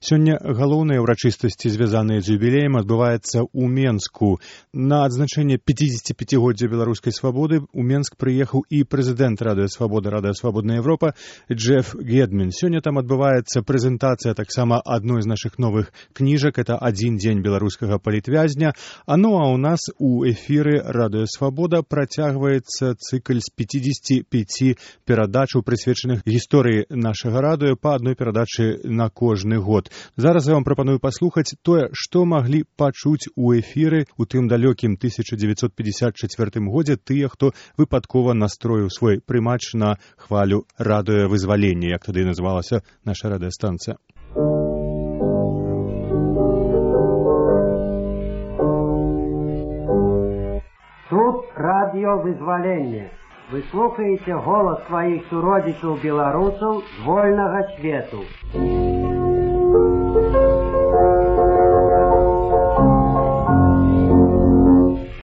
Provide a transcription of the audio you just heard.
Сёння галоўныя ўрачыстасці, звязаныя з юбілеем, адбываецца ў Менску. На адзначэнне 55-годдзя беларускай свабоды ў Менск прыехаў і прэзідэнт Радыё Свабода, Радыё Свабодная Европа Джеф Гедмін. Сёння там адбываецца прэзентацыя таксама адной з нашых новых кніжак. Это «Адзін дзень беларускага палітвязня». А ў нас у эфіры Радыё Свабода працягваецца цыкль з 55 перадачаў, прысвечаных гісторыі нашага радыё, па адной перадачы на кожны год. Зараз я вам прапаную паслухаць тое, што маглі пачуць у эфіры ў тым далёкім 1954 годзе тыя, хто выпадкова настроіў свой прымач на хвалю радыёвызвалення, як тады называлася наша радыёстанцыя. Тут радыёвызвалення. Вы слухаеце голас сваіх суродзічаў беларусаў з вольнага свету.